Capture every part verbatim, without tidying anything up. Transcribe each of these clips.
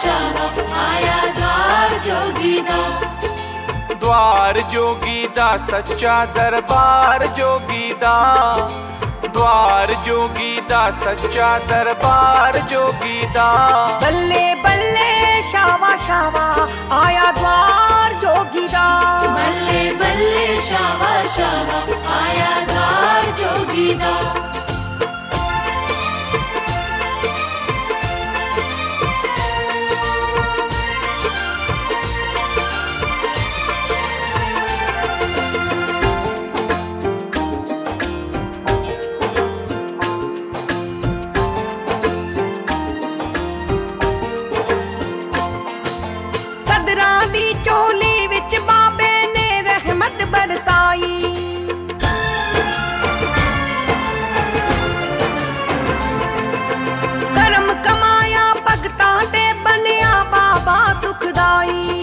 शावा आया द्वार जोगी दा। द्वार जोगी दा सच्चा दरबार जोगी दा, द्वार जोगी दा सच्चा दरबार जोगी दा। बल्ले बल्ले शावा शावा आया द्वार जोगी दा। बल्ले बल्ले शावा शावा आया द्वार जोगी दा। चोली विच बाबे ने रहमत बरसाई, करम कमाया भगतां ते बनिया बाबा सुखदाई।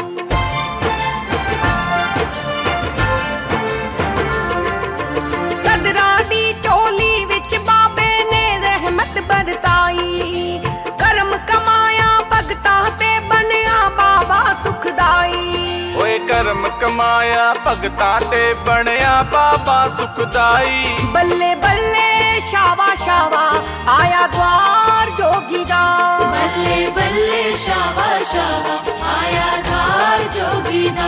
सदरा दी चोली विच बाबे ने रहमत बरसाई, करम कमाया भगतां ते बनिया बाबा सुखदाई। ओए करम कमाया भगतां ते बनया बाबा सुखदाई। बल्ले बल्ले शावा शावा आया द्वार जोगी दा। बल्ले बल्ले शावा शावा आया द्वार जोगी दा।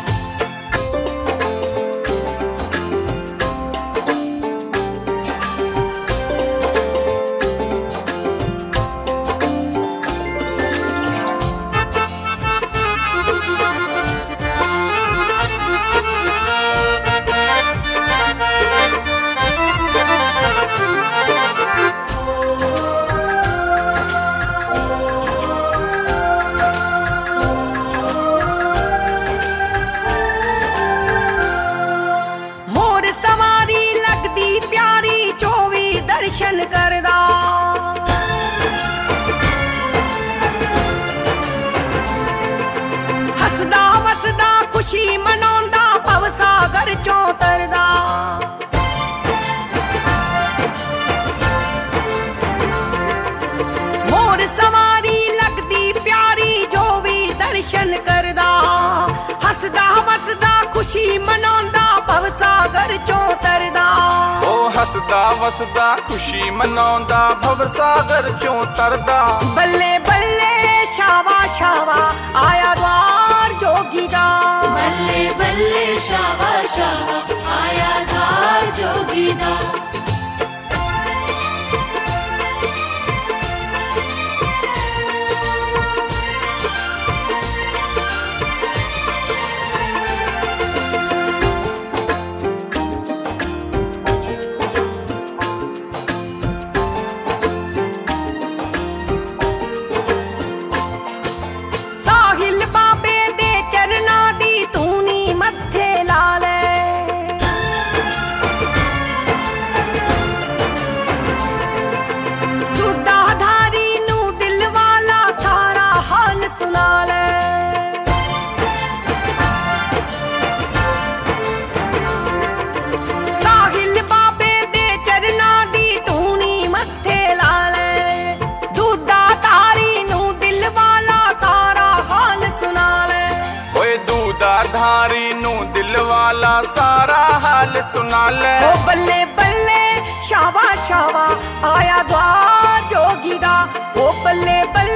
सवारी लगदी प्यारी चौवी दर्शन करदा, हसदा वसदा खुशी मनाउंदा भव सागर चों तरदा। मोर सवारी लगदी प्यारी चौवी दर्शन करदा, हसदा वसदा खुशी मनाउंदा भव सागर चों तरदा। ओ हसदा वसदा खुशी मनाउंदा भव सागर चों तरदा। बल्ले बल्ले शावा शावा आया द्वार जोगी दा। बल्ले बल्ले शावा शावा आया द्वार जोगी दा। धारी नू दिल वाला सारा हाल सुना ले। ओ बल्ले बल्ले शावा शावा आया द्वार जोगी दा। ओ बल्ले बल्ले